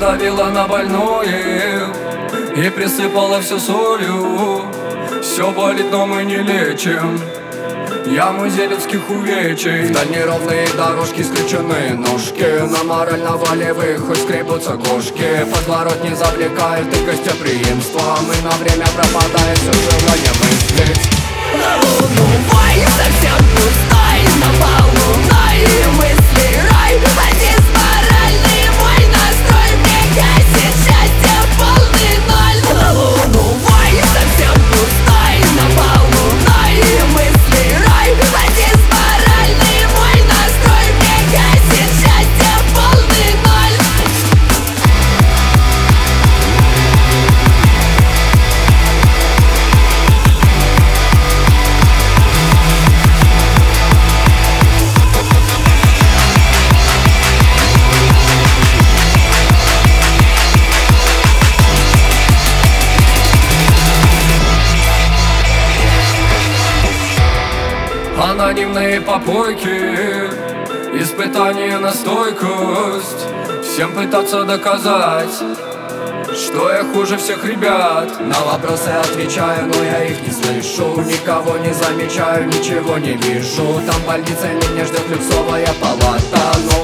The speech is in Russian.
надавила на больное и присыпала все солью. Все болит, но мы не лечим яму людских увечий. Вдаль неровные дорожки, скрюченные ножки, на морально-волевых хоть скребутся кошки. Подворот завлекает и гостеприимство. Мы на время пропадаем, все желание мыслить. На луну вой, совсем пустой, на полуной мысли рай. Один моральный мой настрой, мне гасит счастье полный ноль. На луну вой, совсем пустой, на полуной мысли рай. Один моральный мой настрой, мне гасит счастье полный ноль. Анонимные попойки, испытания на стойкость. Всем пытаться доказать, что я хуже всех ребят. На вопросы отвечаю, но я их не слышу. Никого не замечаю, ничего не вижу. Там в больнице меня ждет люксовая палата. Но